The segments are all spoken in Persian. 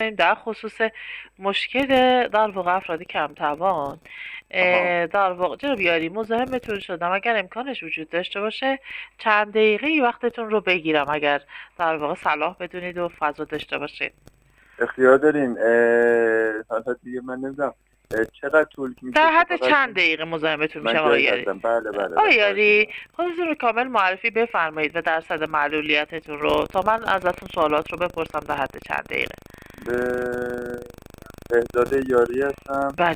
میکنیم در خصوص مشکل در واقع افراد کم توان. آها. در واقع جناب یاری مزاحمتون شدم، اگر امکانش وجود داشته باشه چند دقیقه وقتتون رو بگیرم، اگر در واقع صلاح بدونید و فضا داشته باشید. اختیار دارین. حالا دیگه من نمیدونم چقدر طول میکشه. در حد فقط چند دقیقه مزاحمتون من میشم آقای جایی یاری. هستم. بله بله آقای بله. یاری خودتون رو کامل معرفی بفرمایید و درصد معلولیتتون رو تا من ازتون سوالات رو بپرسم. در حد چند دقیقه؟ بهزاد یاری هستم. بله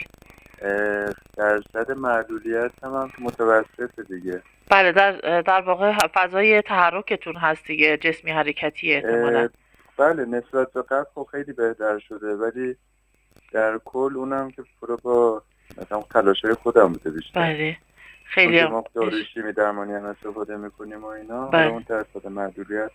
درصد معلولیت هم که متوسط دیگه. بله در واقع فضای تحرکتون هست دیگه، جسمی حرکتی احتمالاً. بله نسبت به قبل خب خیلی بهتر شده، ولی در کل اونم که پورا با مثلا تلاشای خودم بوده بیشتر. بله خیلی هم ما داروی شیمی درمانی هم استفاده میکنیم و اینا. بله. اون درصد معلولیت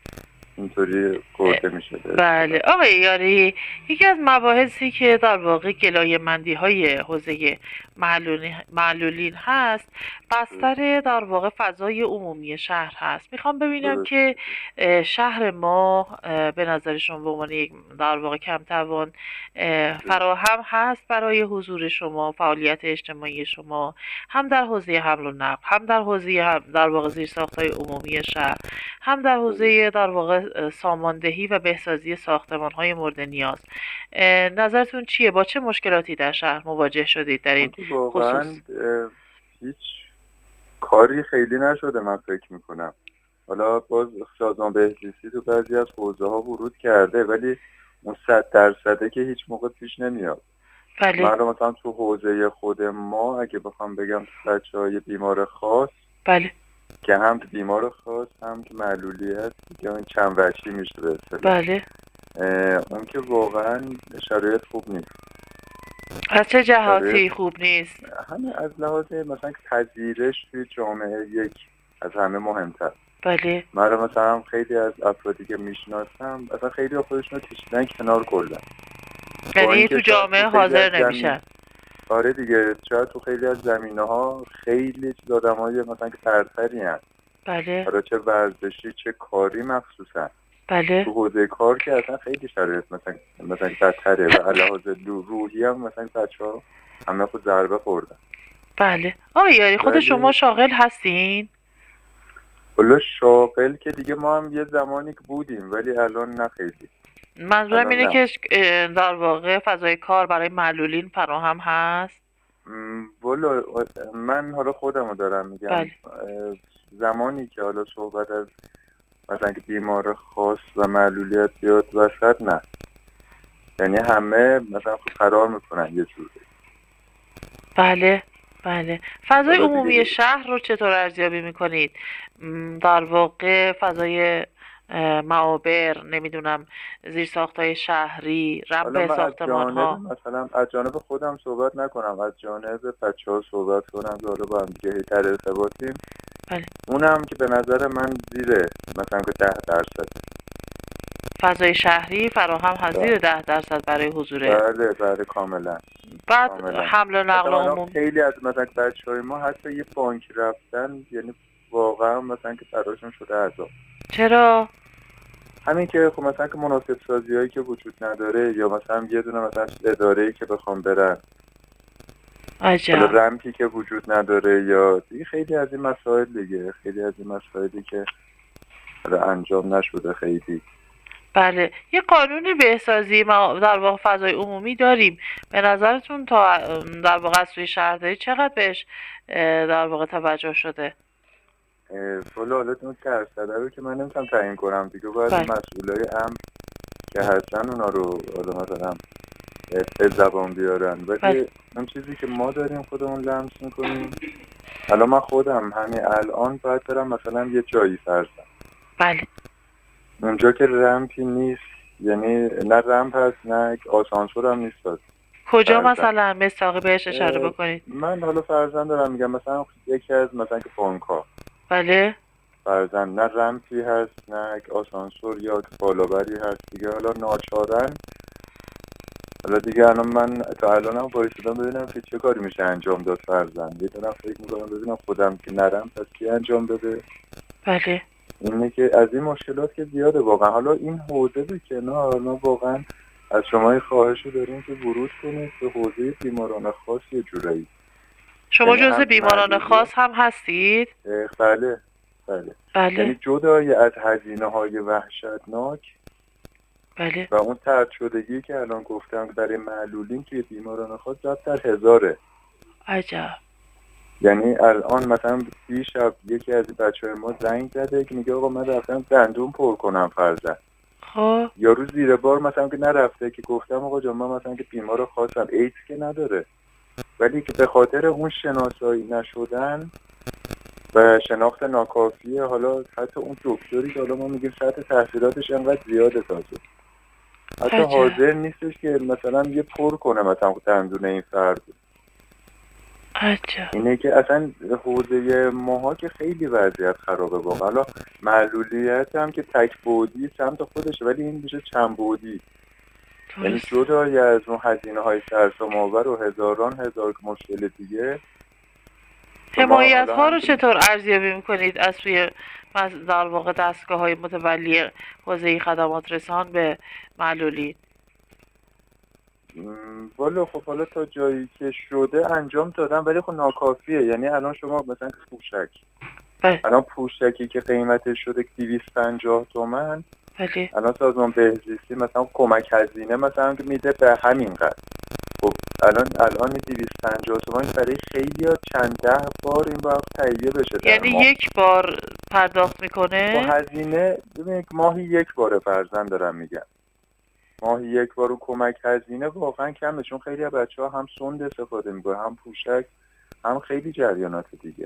اینطوری گرده میشه. بله آقای یاری، یکی از مباحثی که در واقع گلایه‌مندی های حوزه معلولین هست بستر در واقع فضای عمومی شهر هست. میخوام ببینم که شهر ما به نظر شما به عنوان یک در واقع کم توان فراهم هست برای حضور شما، فعالیت اجتماعی شما، هم در حوزه حمل و نقل، هم در حوزه در واقع زیرساخت‌های عمومی شهر، هم در حوزه در واقع ساماندهی و بهسازی ساختمان‌های مورد نیاز. نظرتون چیه؟ با چه مشکلاتی در شهر مواجه شدید در این خصوص؟ هیچ کاری خیلی نشده من فکر میکنم. حالا باز سازمان بهزیستی تو بعضی از حوزه ها ورود کرده، ولی اون 100% که هیچ موقع پیش نمیاد. بله. من مثلا تو حوزه خود ما اگه بخوام بگم بچهای بیمار خاص، بله که هم بیمار خاص هم که معلولیت که این چند وجهی میشه به اصطلاح. بله. اون که واقعا شرایط خوب نیست. از چه جهاتی خوب نیست؟ همه از لحاظ مثلا پذیرش توی جامعه یک از همه مهمتر. بله. من مثلا خیلی از افرادی که میشناسم اصلا خیلی خودشون رو کشیدن کنار کلا. یعنی تو جامعه حاضر نمیشن. آره دیگه، شاید تو خیلی از زمینه‌ها خیلی چیز آدمای مثلا که سرسری هستن. بله. حالا چه ورزشی چه کاری مخصوصا. بله. تو حوزه کار که اصلا خیلی شرایط مثلا بدتره و علاوه روحی هم مثلا بچه‌ها همه خود ضربه خوردن. بله. آقای یاری خود شما شاغل هستین؟ والا شاغل که دیگه ما هم یه زمانی که بودیم، ولی الان نه خیلی. منظورم اینه که در واقع فضای کار برای معلولین فراهم هست؟ والا من حالا خودمو دارم میگم. بله. زمانی که حالا صحبت از مثلا که بیمار خاص و معلولیت بیاد وسط، نه. یعنی همه مثلا فرار میکنن یه جوری. بله بله. فضای عمومی شهر رو چطور ارزیابی میکنید؟ در واقع فضای معابر، نمیدونم زیرساخت‌های شهری، رمپ ساختمان‌ها. مثلا از جانب خودم صحبت نکنم، از جانب بچه‌ها صحبت کنم که حالا با هم دیگه در ارتباطیم. بله. اونم که به نظر من زیر مثلا که 10%. فضای شهری فراهم هست زیر 10% برای حضور. بله کاملا. بعد حمل و نقل عمومی. خیلی از مثلا بچه‌های ما حتی یه بانک رفتن یعنی واقعا مثلا که براشون شده عذاب. چرا؟ همین که خب مثلا که مناسب سازی‌هایی که وجود نداره، یا مثلا یه دونه مثلا اداره‌ای که بخوام برن، عجب. رمپی که وجود نداره، یا خیلی از این مسائل دیگه، خیلی از این مسائلی که انجام نشده خیلی. بله. یه قانون بهسازی در واقع فضای عمومی داریم. به نظرتون تا در واقع از سوی شهرداری چقدر بهش در واقع توجه شده؟ حالا اون درصد رو که من نمیتونم تعیین کنم دیگه، باید مسئولای امر که هستن اونا رو حالا مثلا به زبان بیارن. ولی اون چیزی که ما داریم خودمون لمس میکنیم، حالا من خودم همین الان باید برم مثلا یه جایی فرضاً. بله. اونجا که رمپی نیست، یعنی نه رمپ هست نه آسانسور هم نیست. کجا مثلا مستاقی بهش اشاره بکنید؟ من حالا فرضاً دارم میگم مثلا یکی از مثلا که بانک‌ها. بله. فرضاً نه رمپی هست نه آسانسور یا بالابری هست دیگه. حالا ناچارن حالا دیگه من تا الانم وایسادم ببینم که چه کاری میشه انجام داد. فرضاً یه دونم فکر میکنم ببینم خودم که نرم پس کی انجام بده. بله. اینه که از این مشکلات که زیاده واقعا. حالا این حوزه به کنار، ما واقعا از شما خواهشی داریم که ورود کنید به حوزه بیماران خاص یه جورایی. شما جزء بیماران خاص هم هستید؟ بله بله. یعنی جدای از هزینه‌های وحشتناک بله. و اون طرد شدگی که الان گفتم برای معلولین توی بیماران خاص زد در 1000. عجب. یعنی الان مثلا دیشب یکی از بچه‌های ما زنگ زده که میگه آقا من رفتم دندون پر کنم فرضاً. خب یارو زیر بار مثلا که نرفته، که گفتم آقا جان من مثلا که بیمار خاصم، ایدز که نداره، ولی که به خاطر اون شناسایی نشدن و شناخت ناکافیه، حالا حتی اون دکتری که حالا ما میگیم سطح تحصیلاتش انقدر زیاده تازه حتی حاضر نیستش که مثلا یه پر کنه مثلا دندون این فرد. عجب. اینه که اصلا حوزه ماها که خیلی وضعیت خرابه واقعا. حالا معلولیت هم که تک بعدی سمت خودشه، ولی این میشه چند بعدی. یعنی جدای از اون هزینه‌های سرسام‌آور و هزار مشکل دیگه، حمایت ها رو چطور ارزیابی میکنید از سوی در واقع دستگاه های متولی حوزه خدمات رسان به معلولین؟ والا خب حالا تا جایی که شده انجام دادم، ولی خب ناکافیه. یعنی الان شما مثلا پوشک، الان پوشکی که قیمتش شده 250 تومن، الان سازمان بهزیستی مثلا کمک هزینه مثلا که میده به همین قدر. خب الان 250 تومن برای خیلی ها چند ده بار این وقت تهیه بشه. یعنی یک بار پرداخت میکنه؟ خب هزینه ببینید ماهی یک باره فرضاً دارم میگم، ماهی یک بار کمک هزینه واقعا کمه، چون خیلی از بچه‌ها هم سند استفاده میکنه، هم پوشک، هم خیلی جریانات دیگه.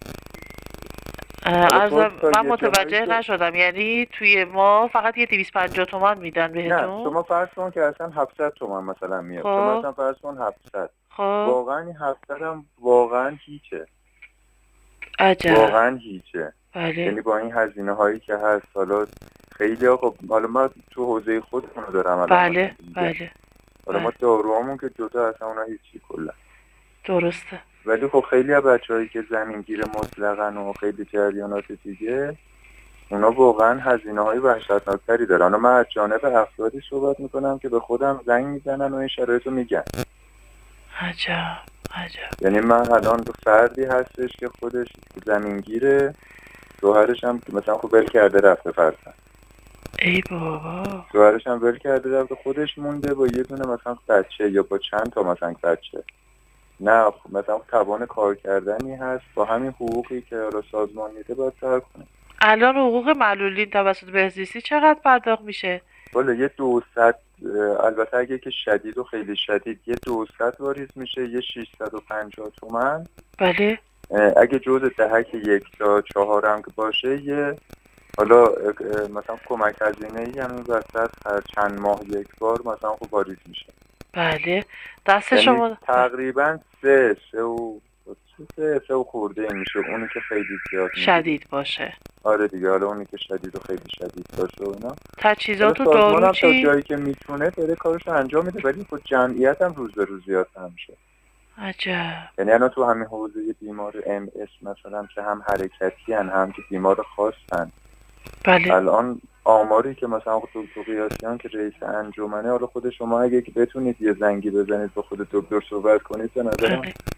من متوجه نشدم، یعنی توی ما فقط یه 250 تومن میدن بهتون؟ نه شما فرض کن که اصلا 700 تومن مثلا میاد. شما مثلا فرض کن 700. واقعا این 700 هم واقعا هیچه. عجب. واقعا هیچه. بله. یعنی با این هزینه هایی که هست، حالا خیلی خب حالا ما تو حوزه خودمون دارم الان. بله بله. حالا ما داروامون که جدا اصلا اونا هیچی کلا. درسته. ولی خب خیلی از بچه‌هایی که زمینگیر مطلقاً و خیلی جریانات دیگه، اونا واقعا هزینه‌های وحشتناکتری دارن. من از جانب افرادی صحبت میکنم که به خودم زنگ میزنن و این شرایطو میگن. عجب عجب. یعنی من الان فردی هستش که خودش زمینگیره، شوهرش هم مثلا خب ول کرده رفته فرضاً. ای بابا. شوهرش هم ول کرده رفته، خودش مونده با یه دونه مثلا بچه یا با چند تا مثلا بچه. نه مثلا توان کار کردنی هست، با همین حقوقی که حالا سازمان میده باید سر کنه. الان حقوق معلولین توسط بهزیستی چقدر پرداخت میشه؟ والا یه 200، البته اگه که شدید و خیلی شدید یه 200 واریز میشه، یه 650 تومن. بله. اگه جزء دهک 1 تا 4 هم که باشه، یه حالا مثلا کمک هزینه‌ای هم این وسط هر چند ماه یک بار مثلا خب واریز میشه. بله. دست شما تقریبا سه و خورده میشه، اونی که خیلی زیاد شدید باشه. آره دیگه، حالا اونی که شدید و خیلی شدید باشه و اینا. تجهیزات و دارو چی؟ تا جایی که میتونه داره کارش انجام میده، ولی خود جمعیت هم روز به روز زیادتر میشه. عجب. یعنی الان تو همین حوزه بیمار MS مثلا که هم حرکتی هم که بیمار خاصن. بله. الان آماری که مثلا دکتر قیاسیان که رئیس انجمنه، حالا خود شما اگه که بتونید یه زنگی بزنید با خود دکتر صحبت کنید، به نظرم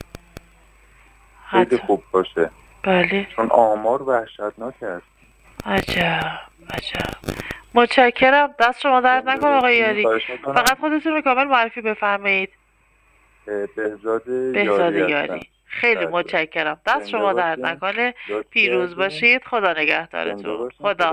خیلی خوب باشه. بله. چون آمار وحشتناک است. عجب عجب. متشکرم. دست شما درد نکنه آقای یاری. فقط خودتون رو کامل معرفی بفرمایید. بهزاد یاری. خیلی متشکرم. دست شما درد نکنه. پیروز باشید. خدا نگهدارتون. خدا